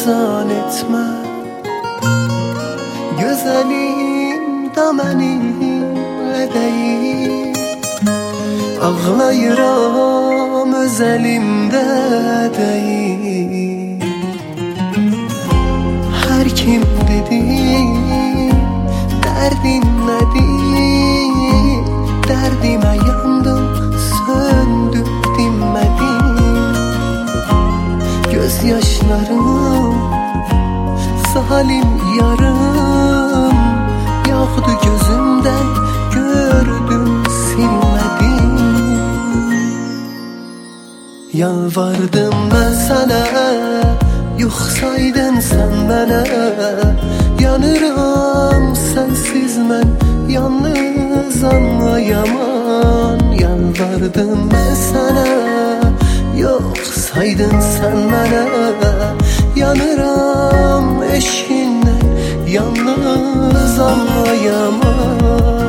pərizan etmə. Gözəlim da mənimlə deyil, ağlayıram öz əlimdə deyil. Hər kim dedi dərdin nədir, dərdimə yandım, söndüm, dinmədim. Göz yaşlarım zalim yarım yağdı gözümdən, gördüm, silmədim. Yalvardım mən sənə, yoxsaydın sən mənə. Yanıram sənsiz mən, yalnız anlayamam. Yalvardım mən sənə, yoxsaydın sən mənə. Yanıram eşqindən, yalnız anlayamam.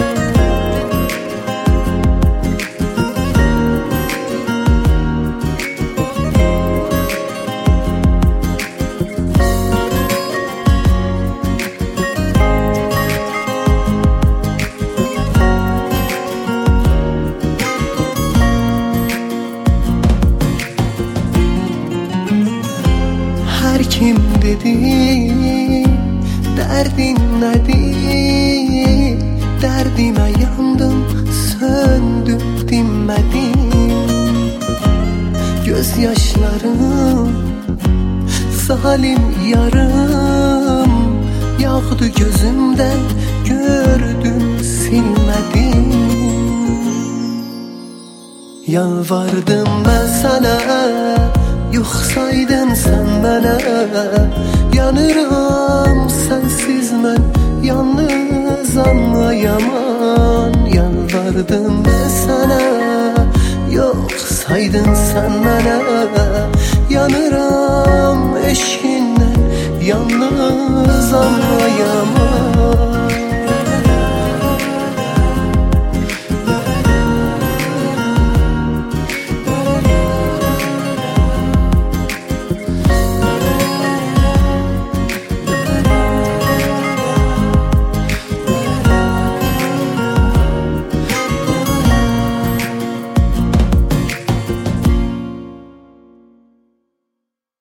Hər kim dedi dərdin nədir, dərdimə yandım, söndüm, dinmədim. Göz yaşlarım zalim yarım yağdı gözümdən, gördüm, silmədim. Yalvardım mən sənə, yoxsaydın sən mənə. Yanıram sənsiz mən, yalnız anlayamam. Yalvardım mən sənə, yoxsaydın sən mənə. Yanıram eşqindən, yalnız anlayamam.